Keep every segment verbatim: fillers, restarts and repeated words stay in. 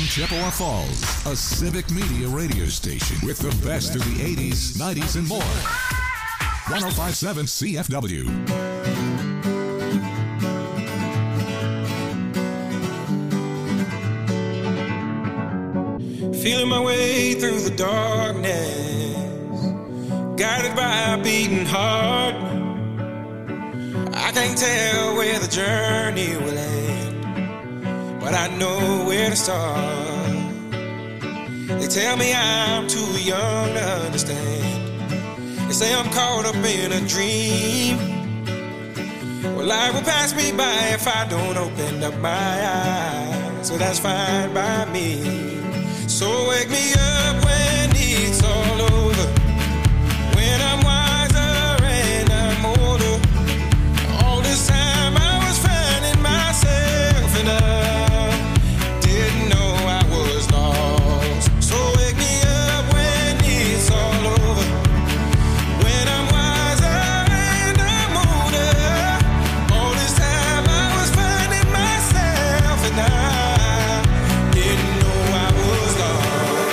Chippewa Falls, a civic media radio station with the best of the eighties, nineties, and more. one oh five point seven C F W. Feeling my way through the darkness, guided by a beating heart. I can't tell where the journey will end, but I know where to start. They tell me I'm too young to understand. They say I'm caught up in a dream. Well, life will pass me by if I don't open up my eyes, so that's fine by me. So wake me up when it's all over, when I'm wiser and I'm older. All this time I was finding myself and I didn't know I was lost. So wake me up when it's all over, when I'm wiser and I'm older. All this time I was finding myself and I didn't know I was lost.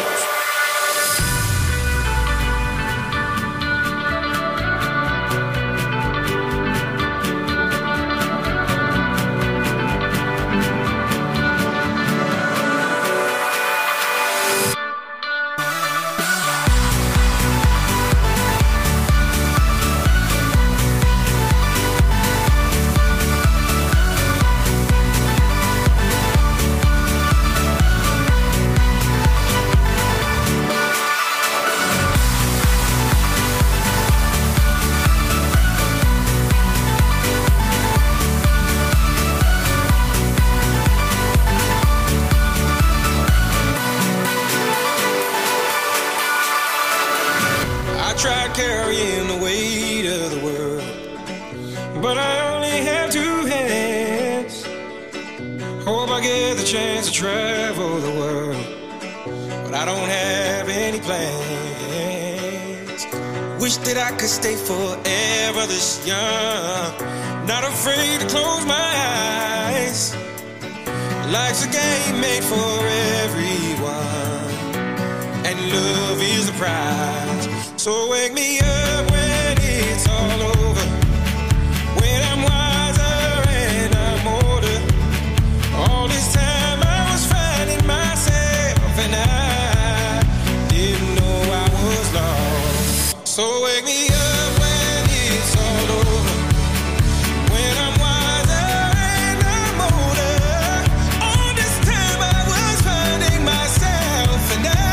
Tried carrying the weight of the world, but I only have two hands. Hope I get the chance to travel the world, but I don't have any plans. Wish that I could stay forever this young, not afraid to close my eyes. Life's a game made for everyone, and love is the prize. So wake me up when it's all over, when I'm wiser and I'm older. All this time I was finding myself and I didn't know I was lost. So wake me up when it's all over, when I'm wiser and I'm older. All this time I was finding myself and I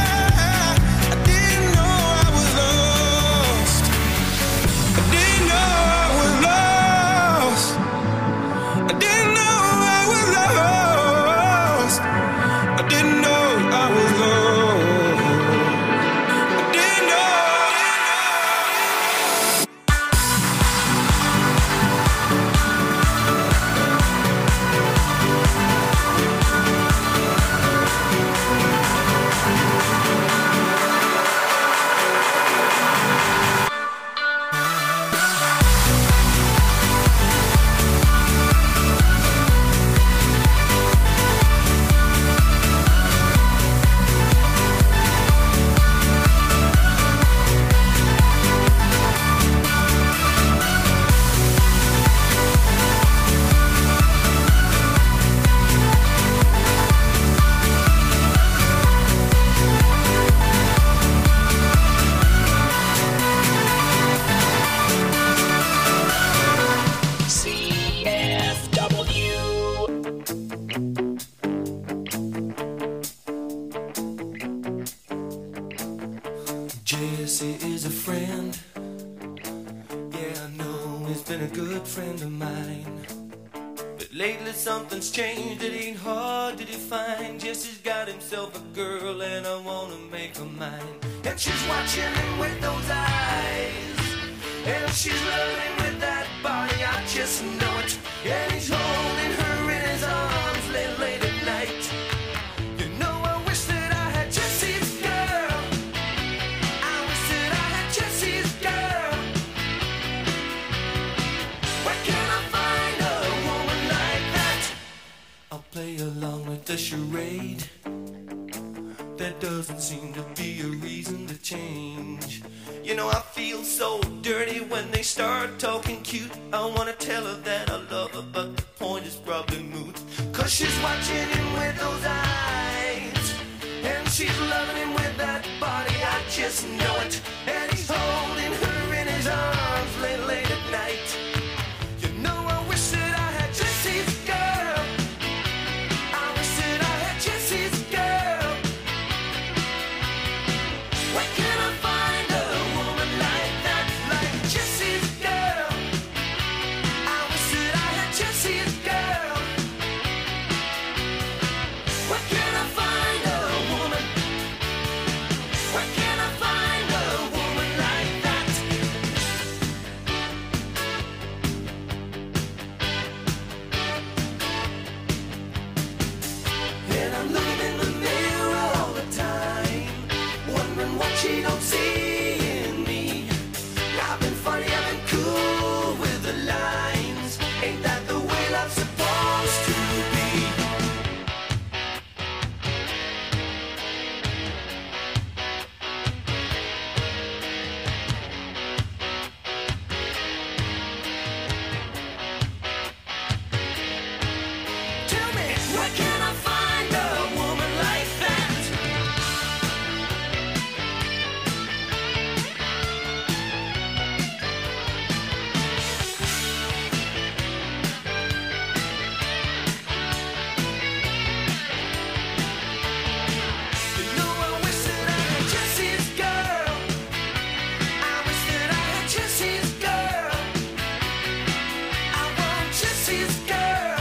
Jesse is a friend. Yeah, I know he's been a good friend of mine. But lately something's changed, it ain't hard to define. Jesse's got himself a girl and I wanna make her mine. And she's watching him with those eyes, and she's loving with that body, I just know it. And he's holding her in his arms late, late at night. You know I wish that I had Jesse's girl. I wish that I had Jesse's girl. Where can I find a woman like that? I'll play along with the charade. there doesn't seem to be a reason to change. You know I feel so dirty when they start talking cute. I wanna tell her that I love her, but the point is probably moot. Cause she's watching him with those eyes, and she's loving him with that body, I just know it. And he's holding her in his arms late, late at night. You know I wish that I had Jesse's girl. I wish that I had Jesse's girl. Where can I find a woman like that, like Jesse's girl? I wish that I had Jesse's girl. Where can I find a woman? Where can I find a woman like that? And I'm looking in the mirror all the time, wondering what she don't see in me. I've been funny, I've been cool with the lines. Ain't that the way love's supposed to be? Tell me, where can I find a woman like that? You know I wish that I had Jesse's girl. I wish that I had Jesse's girl. I want Jesse's girl.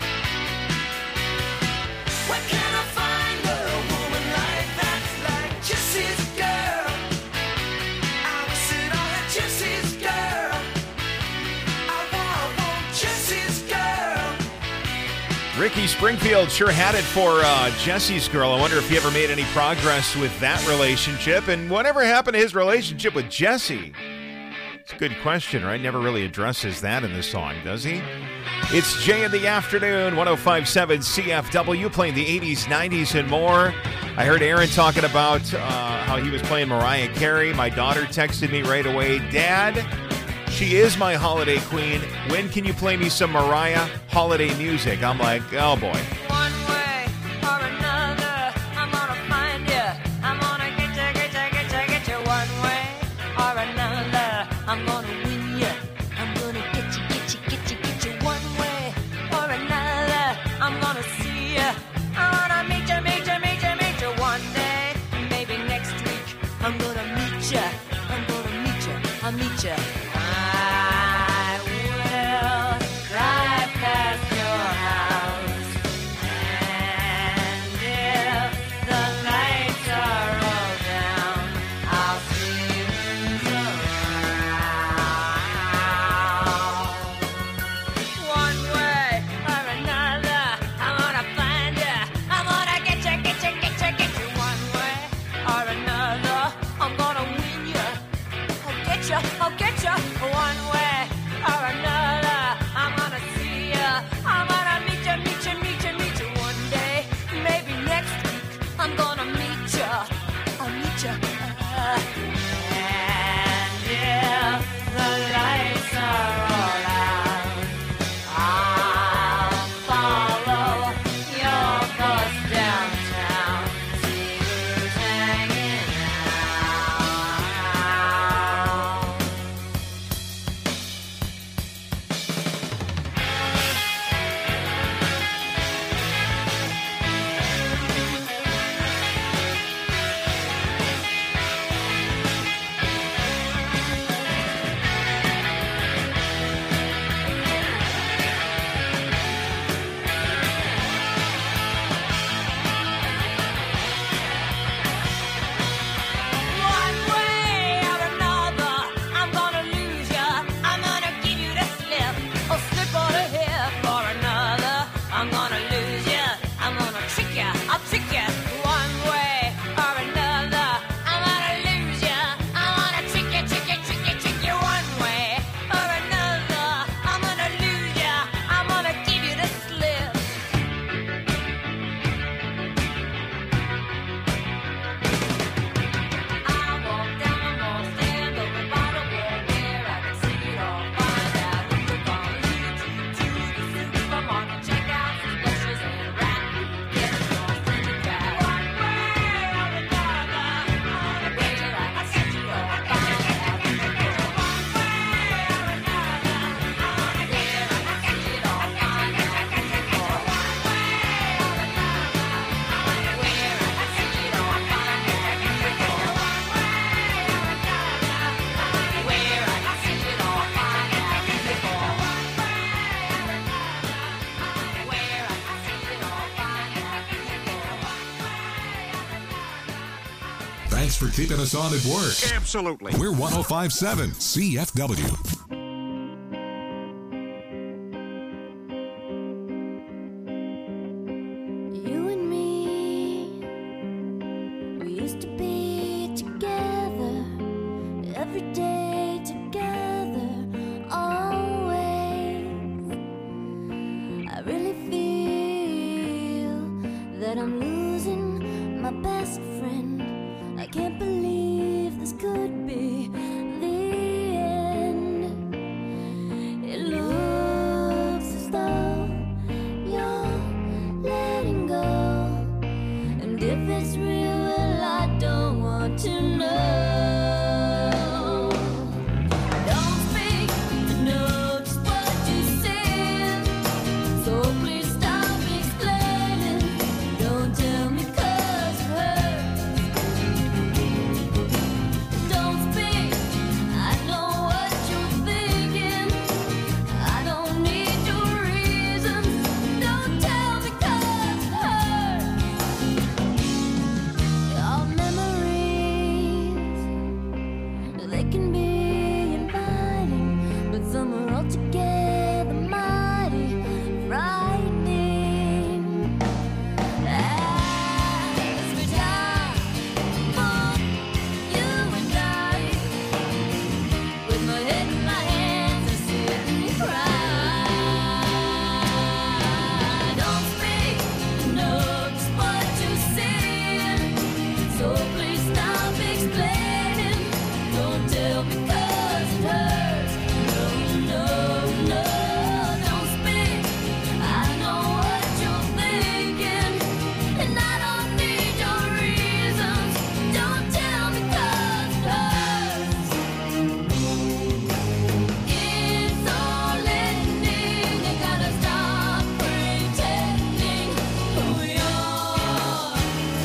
Where can I find a woman like that, like Jesse's girl? I wish that I had Jesse's girl. I want, I want Jesse's girl. Ricky Springfield sure had it for uh, Jesse's girl. I wonder if he ever made any progress with that relationship. And whatever happened to his relationship with Jesse? It's a good question, right? Never really addresses that in the song, does he? It's Jay in the Afternoon, one oh five point seven C F W, playing the eighties, nineties, and more. I heard Aaron talking about uh, how he was playing Mariah Carey. My daughter texted me right away, Dad, she is my holiday queen. When can you play me some Mariah holiday music? I'm like, oh boy. One way or another, I'm gonna find you. I'm gonna get you, get you, get you, get you. One way or another, I'm gonna win you. I'm gonna get you, get you, get you, get you. One way or another, I'm gonna see you. I wanna meet you, meet you, meet you, meet you. One day, maybe next week, I'm gonna meet you. I'm gonna meet you, I'll meet you. I will drive past your house. Thanks for keeping us on at work. Absolutely. We're one oh five point seven C F W. You and me, we used to be together, every day together, always. I really feel that I'm losing my best friend. I can't believe this could be the end. It looks as though you're letting go, and if it's real, well, I don't want to know. Don't speak, I know just what you said, so please stop explaining. Don't tell me 'cause it hurts. Don't speak, I know what you're thinking. I don't need your reasons. Don't tell me 'cause it hurts. Your memories, they can be inviting, but some are altogether mighty frightening. As we die for you and I, with my head in my hands, I sit and cry. Don't speak, I know just what you're saying, so please stop explaining. Don't tell me 'cause it hurts. No, no, no, don't speak. I know what you're thinking, and I don't need your reasons. Don't tell me 'cause it hurts. It's all ending. You gotta stop pretending who you are.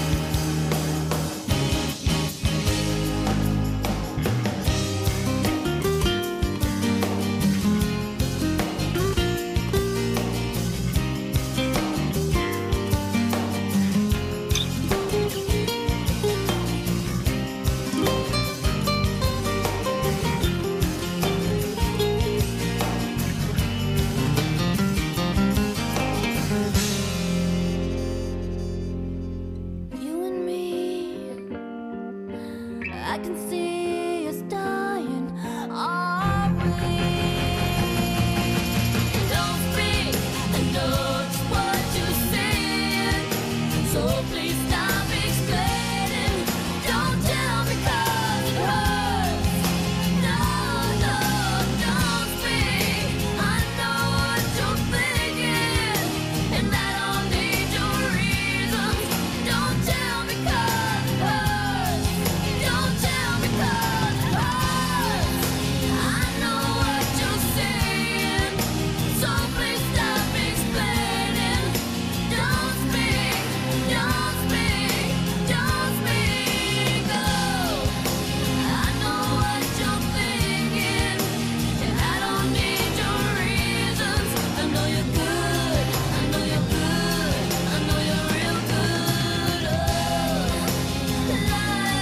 You and me, I can see us dying, are we? Don't speak, I know just what you're saying, so please stop explaining. Don't tell me 'cause it hurts. No, no, don't speak. I know what you're thinking, and I don't need your reasons. Don't tell me 'cause it hurts. Don't tell me 'cause it hurts. I know what you're saying, so please stop explaining. Don't speak, don't speak, don't speak. Oh, I know what you're thinking, and I don't need your reasons. I know you're good, I know you're good, I know you're real good. Oh, la la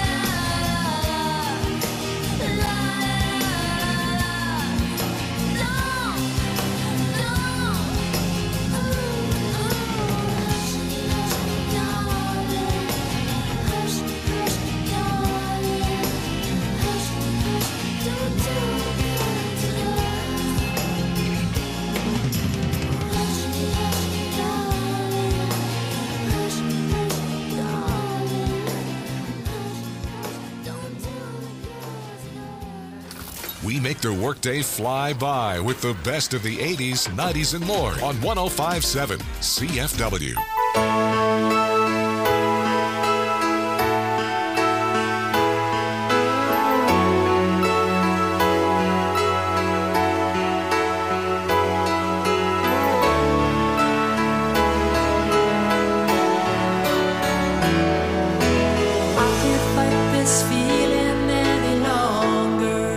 la la. Don't, don't. Hush, hush, darling. Hush, hush, darling. Hush, hush, don't tell me 'cause it hurts. Hush, hush, darling. Hush, hush, darling. Hush, hush, don't tell me 'cause it hurts. We make the workday fly by with the best of the eighties, nineties, and more on one oh five point seven C F W. I can't fight this feeling any longer,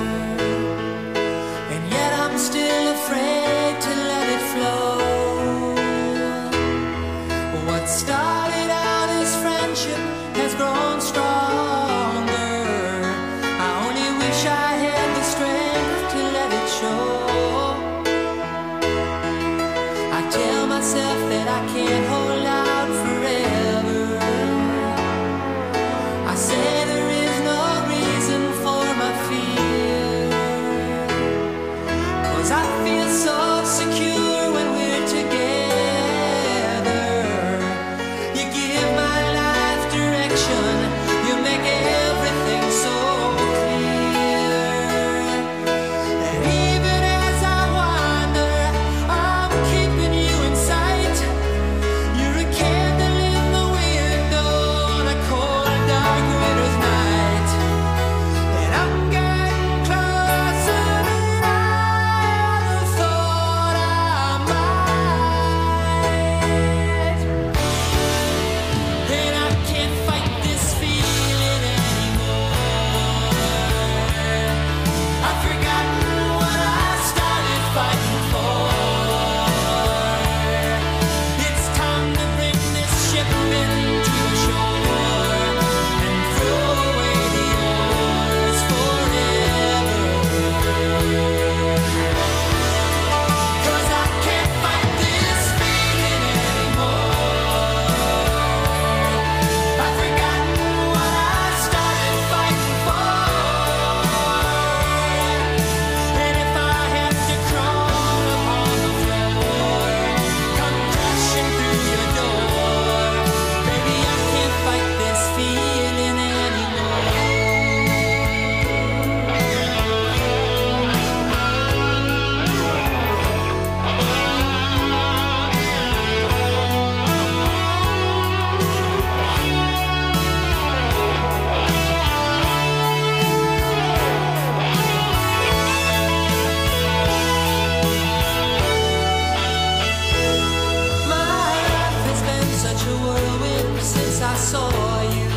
and yet I'm still afraid to let it flow. What started myself that I can't hold out forever. I say there is no reason for my fear, 'cause I feel so secure when we're together. You give my life direction, you make everything so clear. And even as I wander, I'm keeping you in sight. You're a candle in the window on a cold, dark winter's night. And I'm getting closer than I ever thought I might. And I can't fight this feeling anymore. I've forgotten what I started fighting for. It's time to bring this ship into the shore and throw away the oars forever. 'Cause I can't fight this feeling anymore. I've forgotten what I started fighting for. And if I have to crawl upon the floor, come crashing through your door, baby, I can't fight this feeling anymore. My life has been such a whirlwind since I saw you.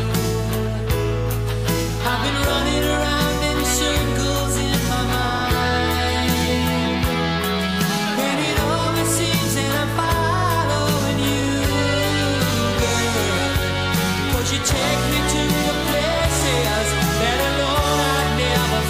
I've been running around in circles in my mind, and it always seems that I'm following you, girl. 'Cause you take me to the places that alone I'd never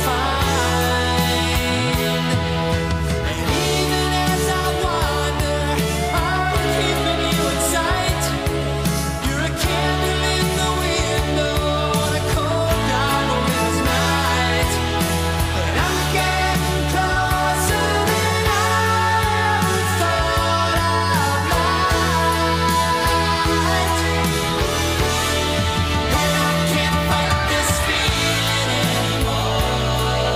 find. And even as I wander, I'm keeping you in sight. You're a candle in the window on a cold, dark winter's night. And I'm getting closer than I ever thought I might. And I can't fight this feeling anymore.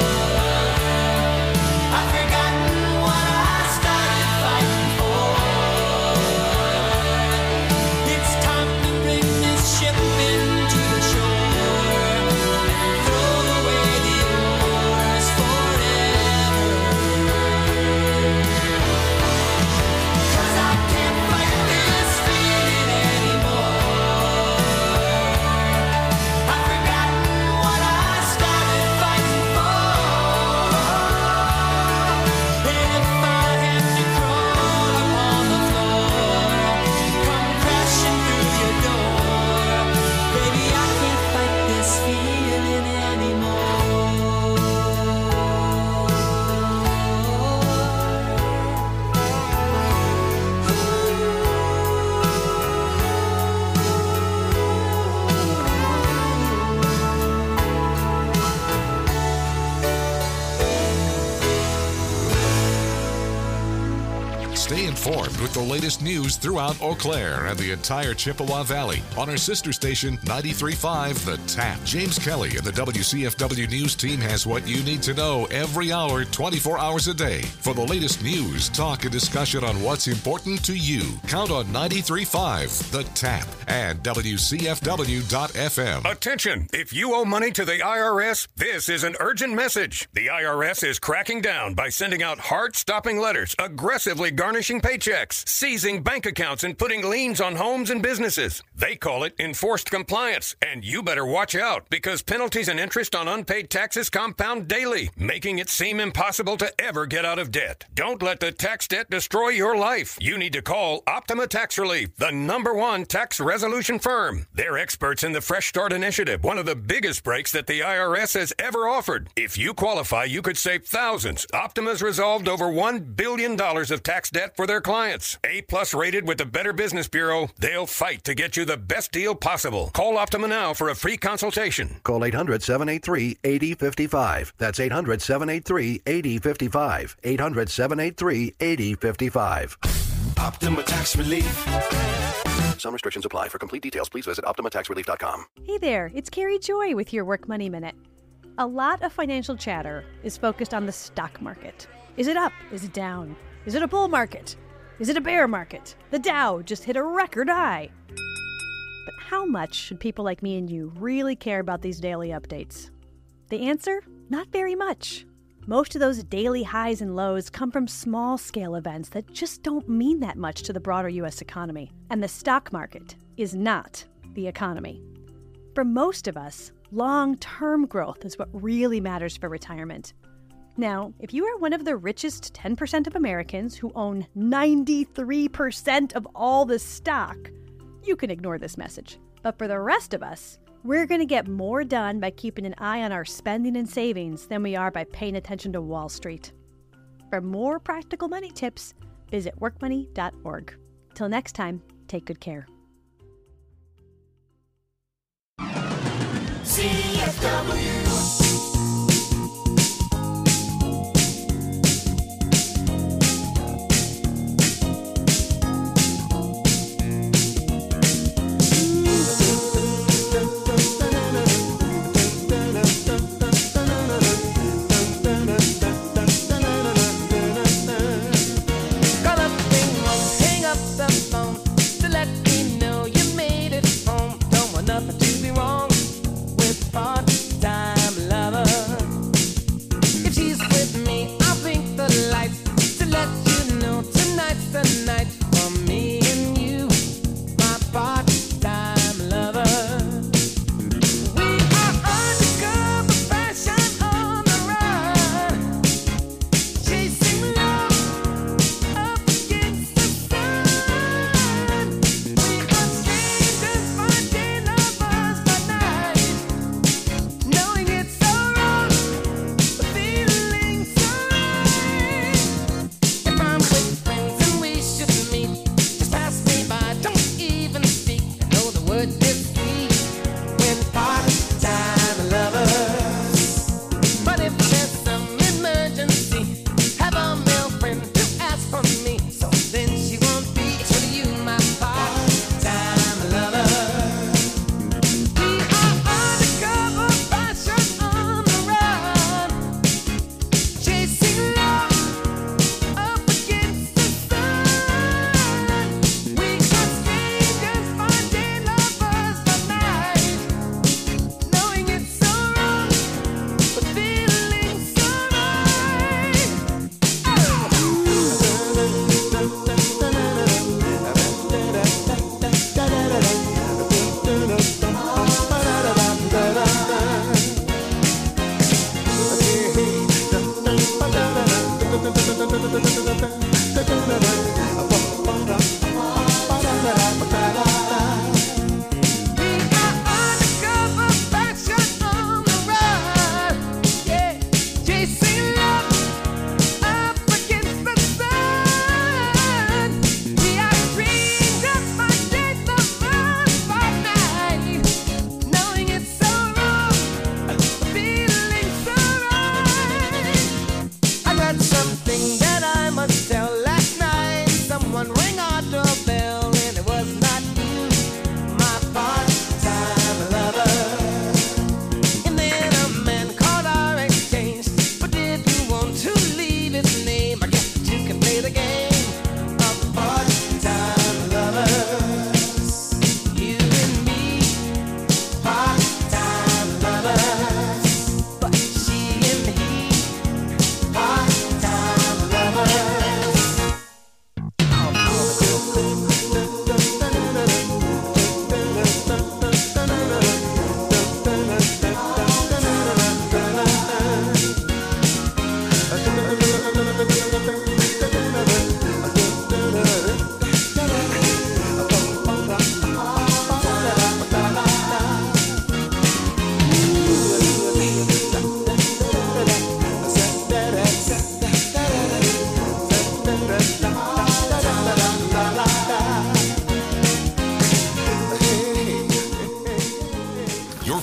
I've forgotten what I started fighting for. It's time to bring this ship into the shore and throw away the oars forever. 'Cause I can't fight this feeling anymore. I've forgotten what I started fighting for. And if I have to crawl upon the floor, come crashing through your door, baby, I can't fight this feeling Stay informed with the latest news throughout Eau Claire and the entire Chippewa Valley on our sister station ninety-three point five The Tap. James Kelly and the W C F W News team has what you need to know every hour, twenty-four hours a day. For the latest news, talk, and discussion on what's important to you, count on ninety-three point five The Tap and W C F W dot F M. Attention! If you owe money to the I R S, this is an urgent message. The I R S is cracking down by sending out heart-stopping letters, aggressively garnishing paychecks, seizing bank accounts, and putting liens on homes and businesses. They call it enforced compliance, and you better watch out because penalties and interest on unpaid taxes compound daily, making it seem impossible to ever get out of debt. Don't let the tax debt destroy your life. You need to call Optima Tax Relief, the number one tax resolution firm. They're experts in the Fresh Start Initiative, one of the biggest breaks that the I R S has ever offered. If you qualify, you could save thousands. Optima's resolved over one billion dollars of tax debt for their clients. clients. A-plus rated with the Better Business Bureau, they'll fight to get you the best deal possible. Call Optima now for a free consultation. Call eight hundred, seven eight three, eight zero five five. That's eight hundred, seven eight three, eight zero five five. eight hundred, seven eight three, eight zero five five. Optima Tax Relief. Some restrictions apply. For complete details, please visit optima tax relief dot com. Hey there, it's Carrie Joy with your Work Money Minute. A lot of financial chatter is focused on the stock market. Is it up? Is it down? Is it a bull market? Is it a bear market? The Dow just hit a record high. But how much should people like me and you really care about these daily updates? The answer? Not very much. Most of those daily highs and lows come from small-scale events that just don't mean that much to the broader U S economy. And the stock market is not the economy. For most of us, long-term growth is what really matters for retirement. Now, if you are one of the richest ten percent of Americans who own ninety-three percent of all the stock, you can ignore this message. But for the rest of us, we're going to get more done by keeping an eye on our spending and savings than we are by paying attention to Wall Street. For more practical money tips, visit work money dot org. Till next time, take good care. C F W.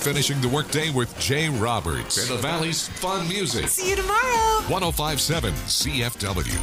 finishing the workday with Jay Roberts and the Valley's fun music. See you tomorrow. one oh five point seven C F W.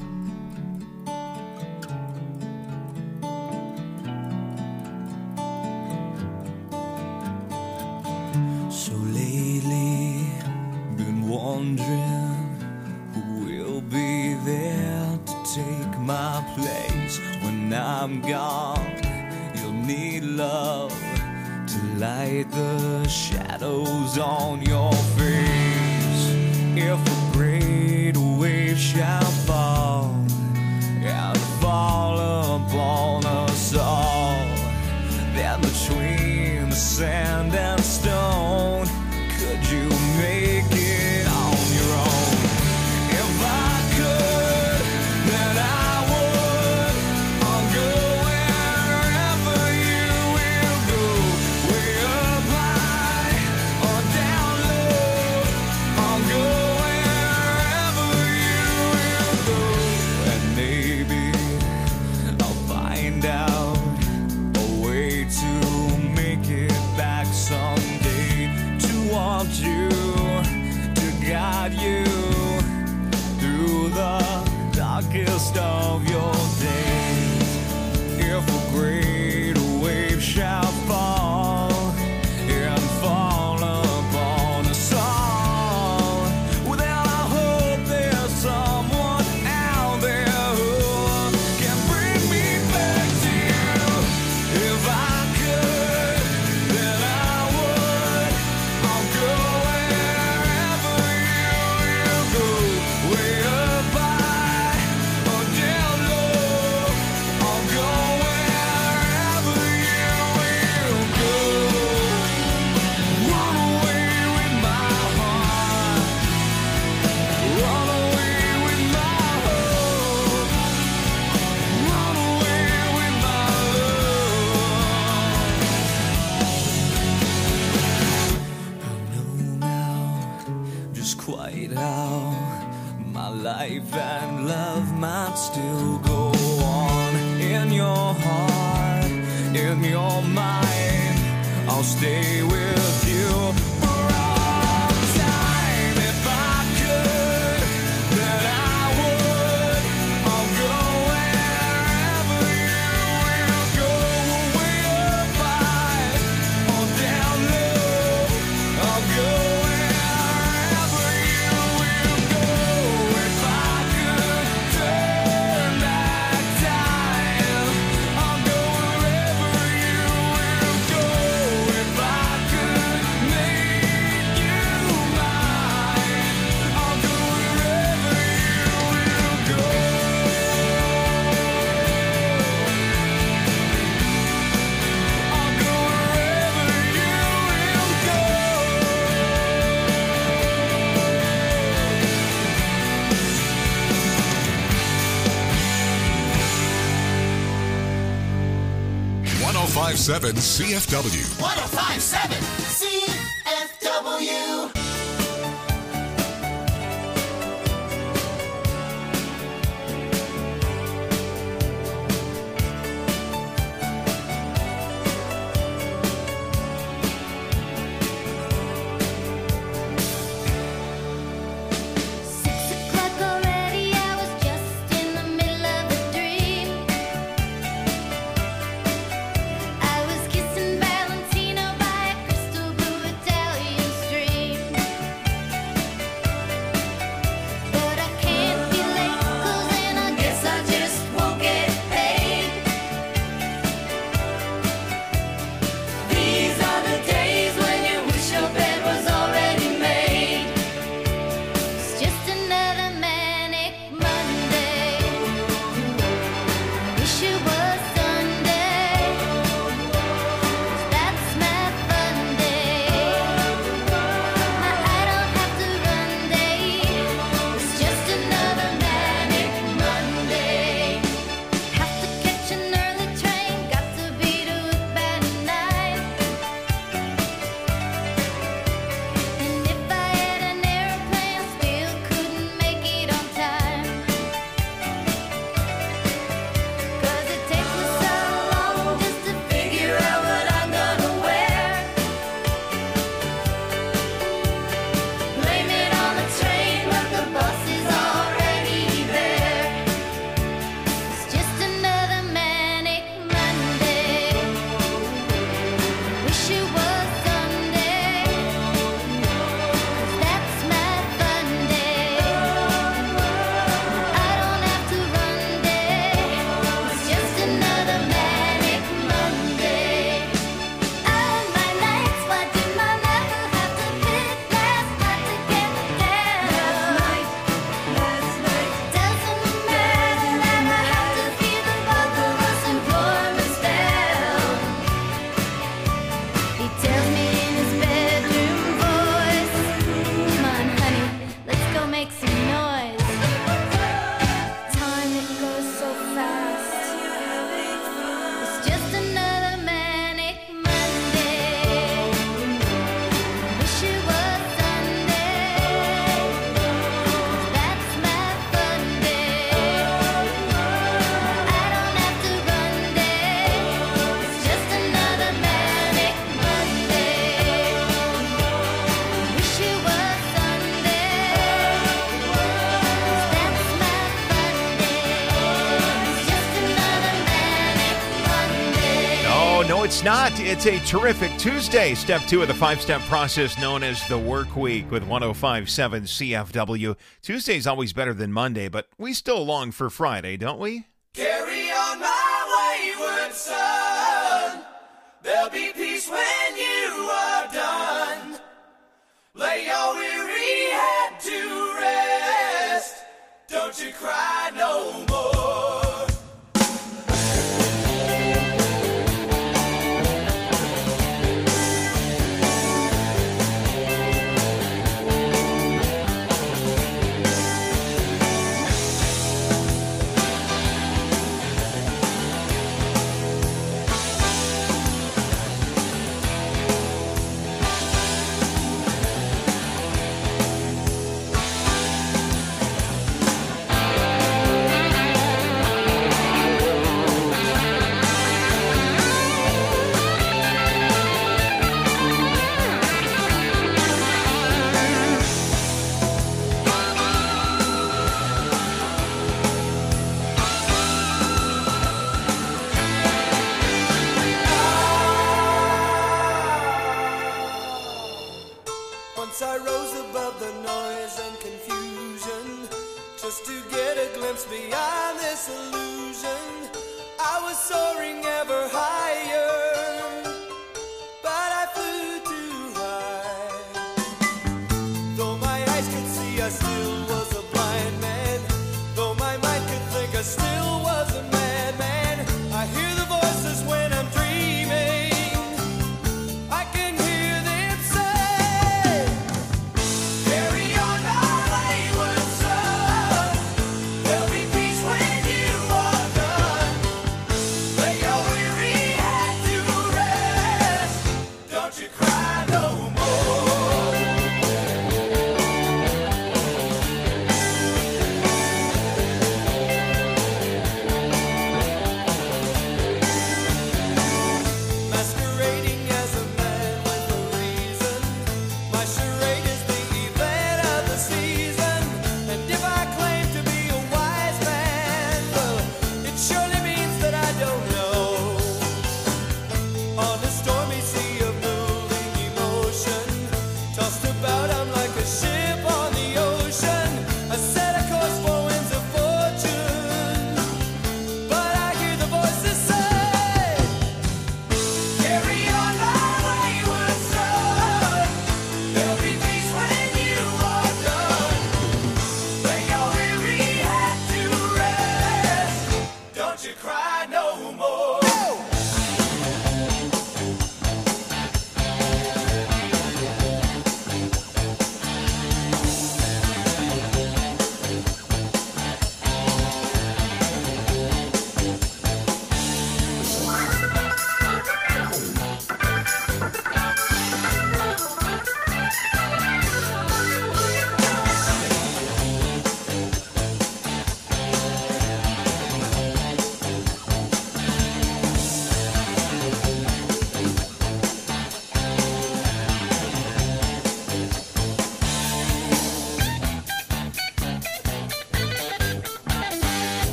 So lately, been wondering who will be there to take my place when I'm gone. You'll need love to light the shadows on your face. If a great wave shall fall and fall upon us all, then between the sand and stone, could you make it on your own? If I could, then I would. I'll go wherever you will go, way up high or down low. I'll go wherever you will go, and maybe I'll find out a way to make it back someday, to want you, to guide you through the darkest of your days. If a great wave shall fall and fall upon us all, well, then I hope there's someone out there who can bring me back to you. If I could, then I would. I'll go wherever you will go, way up high or down low. I'll go wherever you will go. Run away with my heart, run away with my hope, run away with my love. I know now just quite how my life and love might still go on. In your heart, in your mind, I'll stay with you for all time. If I could, then I would. I'll go wherever you will go, way up high or down low. I'll go wherever you will go. If I could turn back time, I'll go wherever you will go. If I could make you mine, I'll go wherever you will go. I'll go wherever you will one oh five point seven C F W. one oh five point seven C F W. Six o'clock already, I was just in the middle of a dream. I was kissing Valentino by a crystal blue Italian stream. no, it's not. It's a terrific Tuesday. Step two of the five-step process known as the work week with one oh five point seven C F W. Tuesday's always better than Monday, but we still long for Friday, don't we? Carry on my wayward son. There'll be peace when you are done. Lay your weary head to rest. Don't you cry no more. Once I rose above the noise and confusion, just to get a glimpse beyond this illusion. I was soaring ever higher, but I flew too high. Though my eyes could see, I still was a blind man. Though my mind could think, I still was a madman. I hear the voices when I'm dreaming. I can hear them say, carry on my wayward son. There'll be peace when you are done. Lay your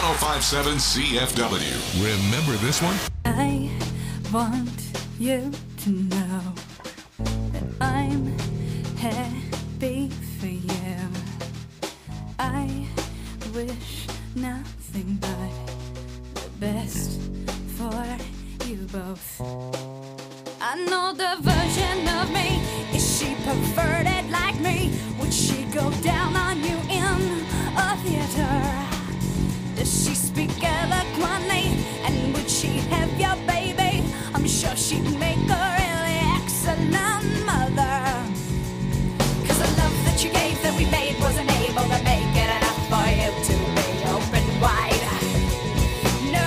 oh five point seven C F W. Remember this one? I want you to know that I'm happy for you. I wish nothing but the best for you both. I know the version of me. Is she perverted like me? Would she go down on you in a theater? Does she speak eloquently? And would she have your baby? I'm sure she'd make a really excellent mother. Cause the love that you gave that we made wasn't able to make it enough for you to be open wide. No.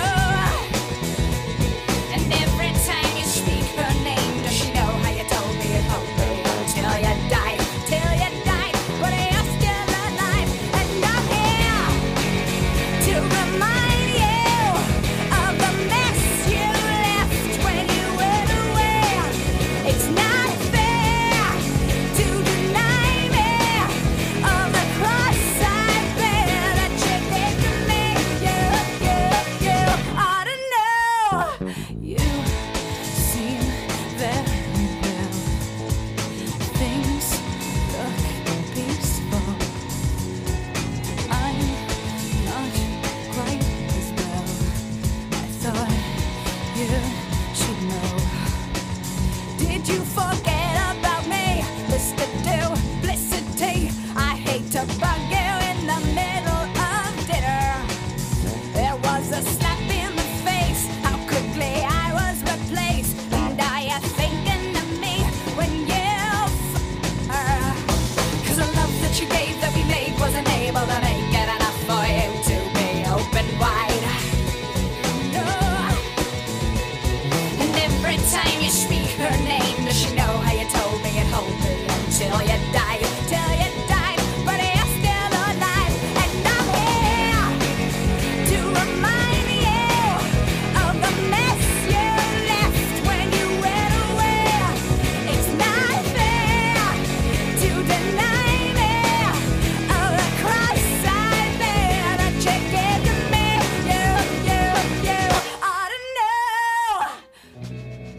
And every time you speak her name, does she know how you told me it hurt me until you died? Till you died, but you're still alive. And I'm here to remind you of the mess you left when you went away. It's not fair to deny me of the cross I bear that you did to me. You, you, you ought to know. You seem very well. Things look peaceful. I'm not quite as well. I thought you should know. Did you forget about me? Mister Duplicity. I hate to bug you in the middle of dinner. There was a slap in the face. How quickly I was replaced. And are you thinking of me when you f- her? Cause the love that you gave that we made wasn't able to make it enough for you to be open wide. No. And every time you speak her name, does she know how you told me it hold me until you died? Till you died, but you're still alive. And I'm here to remind you of the mess you left when you went away. It's not fair to deny me of the cross I bear that you gave to me. You, you, you ought to know.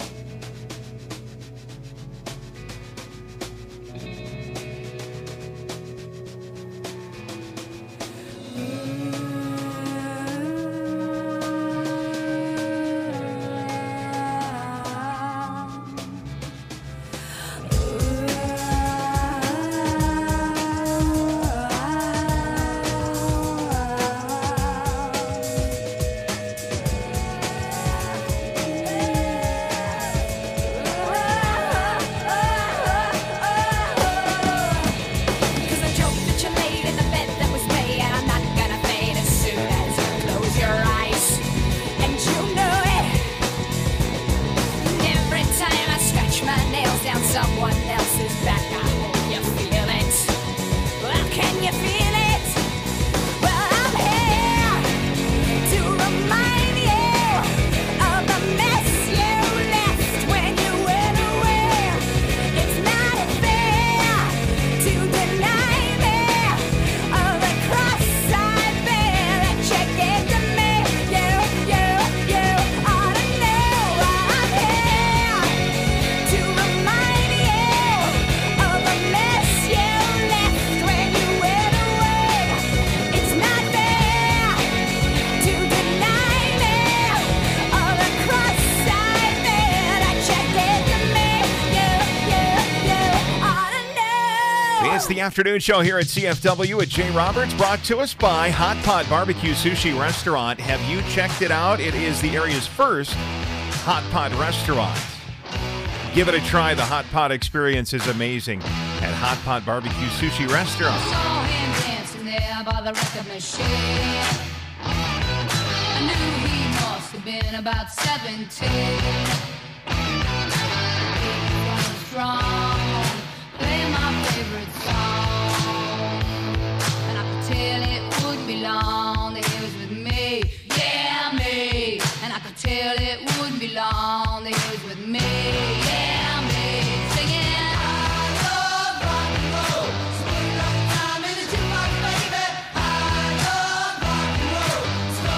Cause the joke that you laid in the bed that was me, and I'm not gonna fade as soon as you close your eyes. And you know it. And every time I scratch my nails down someone else's back, I hope you feel it. Well, can you feel it? Well, I'm here to remind you of the mess you left when you went away. It's not fair to deny me of the cross I bear that you gave to me. You, you, you ought to know. I'm here to remind you of the mess you left when you went away. It's not fair to deny me of the cross I bear that you gave to me. You, you, you ought to know. It's the afternoon show here at C F W with Jay Roberts, brought to us by Hot Pot Barbecue Sushi Restaurant. Have you checked it out? It is the area's first Hot Pot restaurant. Give it a try. The Hot Pot experience is amazing at Hot Pot Barbecue Sushi Restaurant. Saw him dancing there by the record machine. I knew he must have been about seventeen. He was strong, play my favorite song, and I could tell it wouldn't be long that he was with me, yeah me. And I could tell it wouldn't be long that he was with me, yeah me. Singing, I love rock and roll, swing like time in the jukebox, baby. I love rock and roll, slow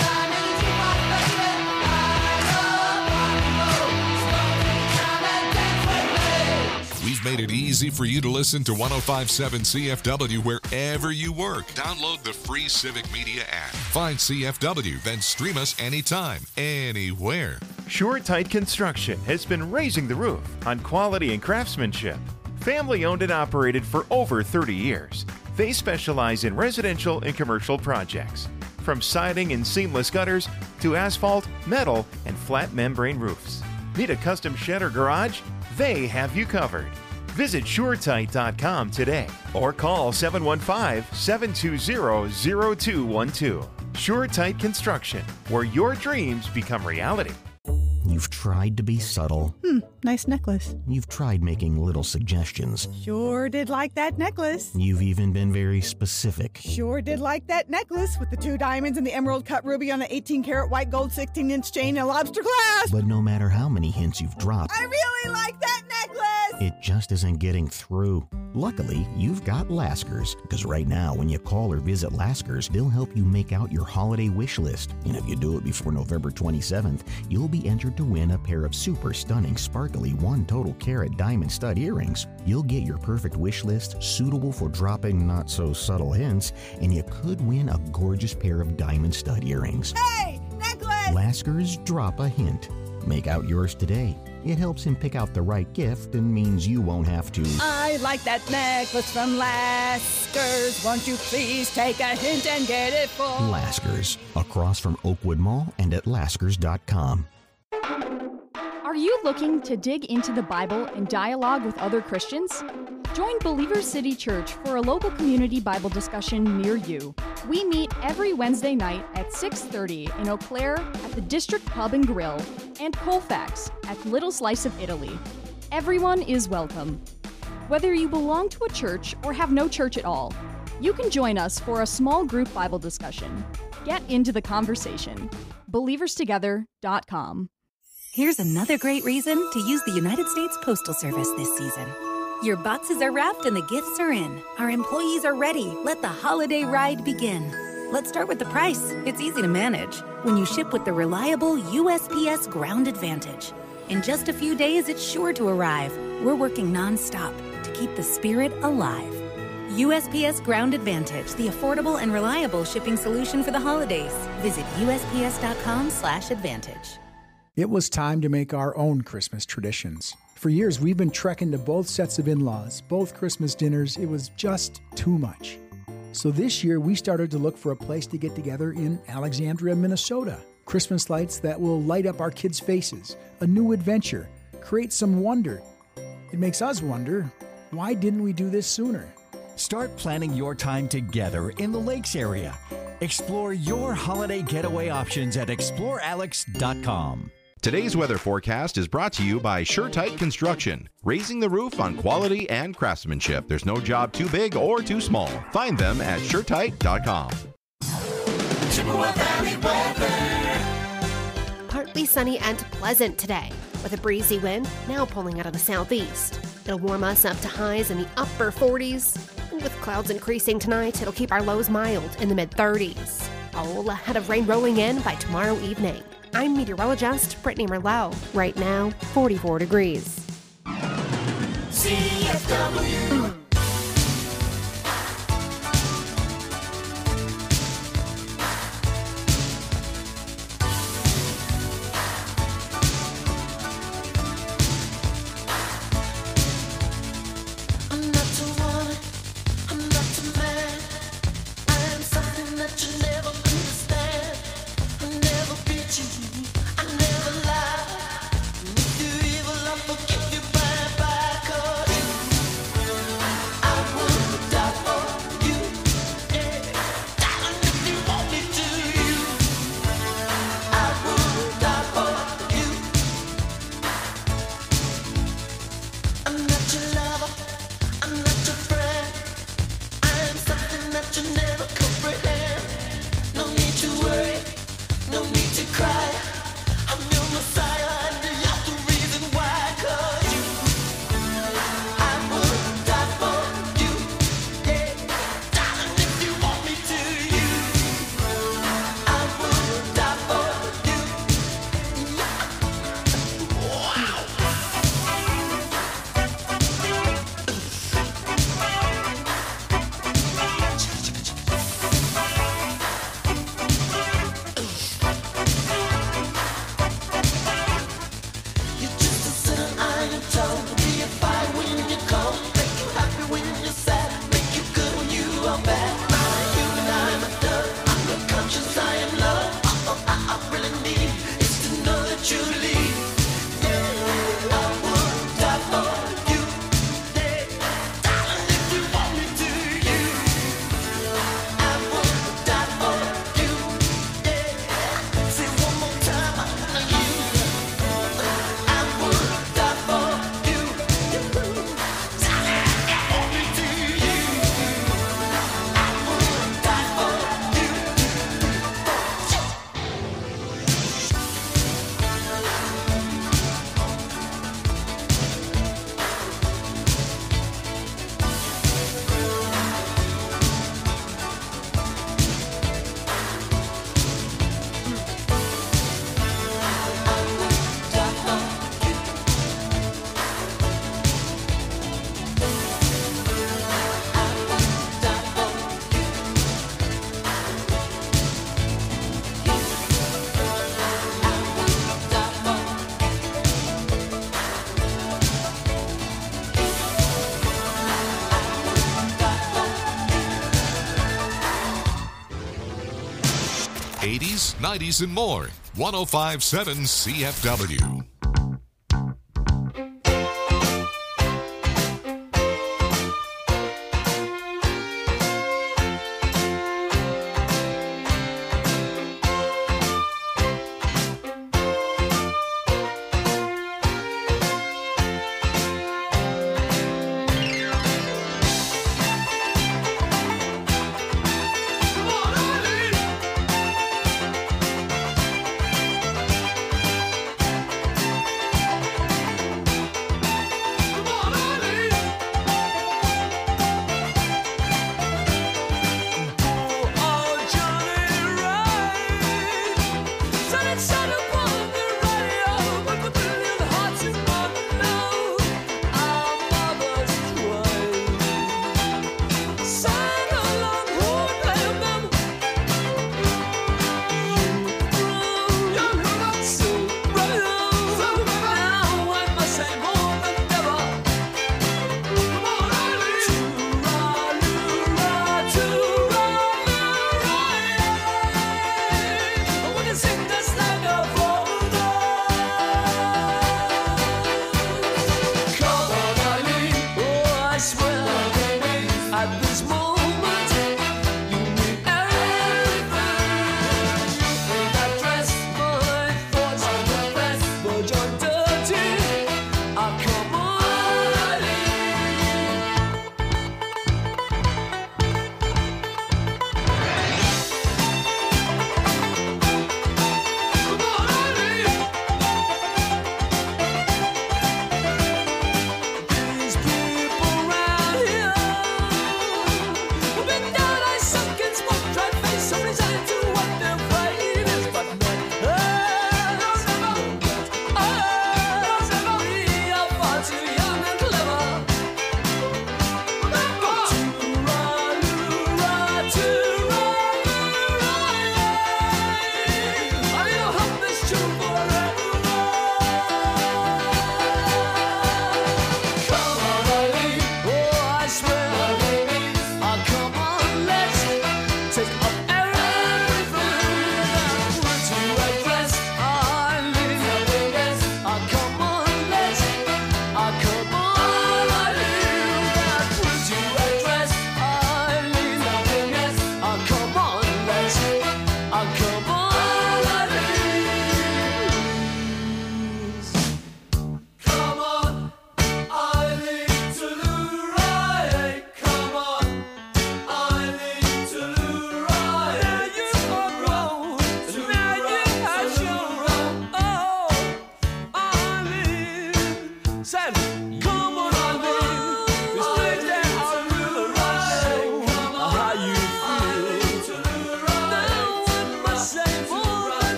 time in the jukebox, baby. I love rock and roll. So take time and dance with me. We've made it easy for you to listen to ten fifty-seven C F W wherever you work. Download the free Civic Media app. Find C F W, then stream us anytime, anywhere. SureTight Construction has been raising the roof on quality and craftsmanship. Family owned and operated for over thirty years. They specialize in residential and commercial projects, from siding and seamless gutters to asphalt, metal, and flat membrane roofs. Need a custom shed or garage? They have you covered. Visit sure tight dot com today or call seven one five, seven two zero, zero two one two. SureTight Construction, where your dreams become reality. You've tried to be subtle. Hmm, nice necklace. You've tried making little suggestions. Sure did like that necklace. You've even been very specific. Sure did like that necklace with the two diamonds and the emerald cut ruby on the eighteen karat white gold sixteen inch chain and a lobster clasp. But no matter how many hints you've dropped, I really like that necklace. it just isn't getting through. Luckily, you've got Laskers, because right now, when you call or visit Laskers, they'll help you make out your holiday wish list. And if you do it before November twenty-seventh, you'll be entered to win a pair of super stunning, sparkly one total carat diamond stud earrings. You'll get your perfect wish list, suitable for dropping not so subtle hints, and you could win a gorgeous pair of diamond stud earrings. Hey, necklace! Laskers Drop a Hint. Make out yours today. It helps him pick out the right gift and means you won't have to. I like that necklace from Laskers. Won't you please take a hint and get it for Laskers, across from Oakwood Mall and at laskers dot com. Are you looking to dig into the Bible and dialogue with other Christians? Join Believers City Church for a local community Bible discussion near you. We meet every Wednesday night at six thirty in Eau Claire at the District Pub and Grill and Colfax at Little Slice of Italy. Everyone is welcome. Whether you belong to a church or have no church at all, you can join us for a small group Bible discussion. Get into the conversation. believers together dot com. Here's another great reason to use the United States Postal Service this season. Your boxes are wrapped and the gifts are in. Our employees are ready. Let the holiday ride begin. Let's start with the price. It's easy to manage when you ship with the reliable U S P S Ground Advantage. In just a few days, it's sure to arrive. We're working nonstop to keep the spirit alive. U S P S Ground Advantage, the affordable and reliable shipping solution for the holidays. Visit U S P S dot com slash advantage. It was time to make our own Christmas traditions. For years, we've been trekking to both sets of in-laws, both Christmas dinners. It was just too much. So this year, we started to look for a place to get together in Alexandria, Minnesota. Christmas lights that will light up our kids' faces, a new adventure, create some wonder. It makes us wonder, why didn't we do this sooner? Start planning your time together in the Lakes area. Explore your holiday getaway options at explore alex dot com. Today's weather forecast is brought to you by SureTight Construction, raising the roof on quality and craftsmanship. There's no job too big or too small. Find them at sure tight dot com. Chippewa Valley weather. Partly sunny and pleasant today, with a breezy wind now pulling out of the southeast. It'll warm us up to highs in the upper forties, and with clouds increasing tonight, it'll keep our lows mild in the mid-thirties. All ahead of rain rolling in by tomorrow evening. I'm meteorologist Brittany Merlot. Right now, forty-four degrees. C F W. I'm not too woman, I'm not too man. I am something that you never understand. I never beat you, I never lie. If you're evil, I'll forgive you bye bye. 'Cause I would die for you, yeah. Darling, if you want me to, you. I would die for you. I'm not your lover, I'm not your friend. I am something that you never comprehend. No need to worry, no need to cry. I'm your Messiah and you're the reason why. 'Cause you, I would die for you, yeah. Darling, if you want me to, you. I would die for you. Wow. You're just a sinner, I am told. Be a fire when you cold. Make you happy when you're sad. Make you good when you are bad. I'm a human, I'm a dove. I'm your conscience, I am love. All I, I really need is to know that you leave. Yeah, I would die for you. Yeah, darling, if you want me to, you. I would die for you. Yeah, say one more time, I know you. I would die for you. Darling, if you want me to, you. I would die for you. eighties, nineties, and more. one oh five point seven C F W.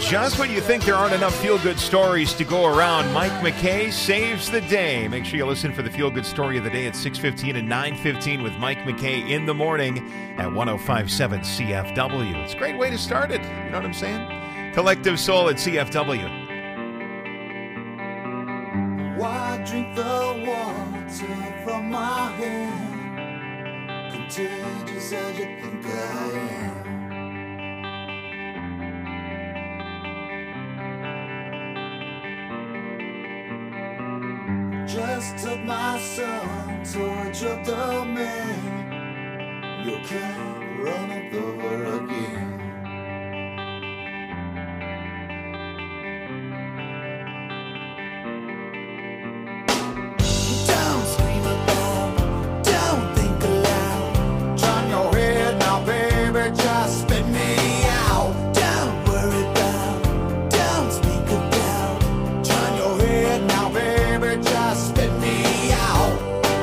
just when you think there aren't enough feel-good stories to go around, Mike McKay saves the day. Make sure you listen for the feel-good story of the day at six fifteen and nine fifteen with Mike McKay in the morning at one oh five point seven C F W. It's a great way to start it. You know what I'm saying? Collective Soul at C F W. Why drink the water from my hand? Contagious as you think I am. Just took my son towards your domain. You can't run it over again. Don't scream about, don't think aloud. Turn your head now, baby, just spit me out. Don't worry about, don't speak about. Turn your head now, baby, just spit me out.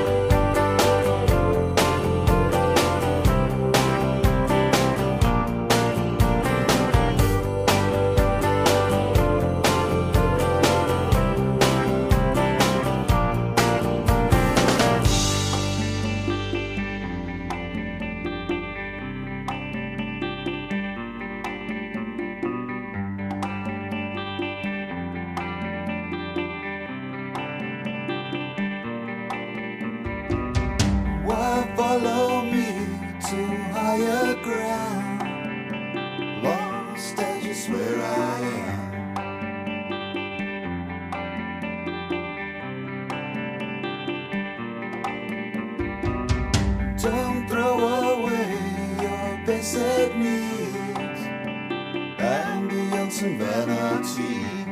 Why follow me to higher ground? Lost as you swear I am. Don't throw away your basic needs, ambience and vanity.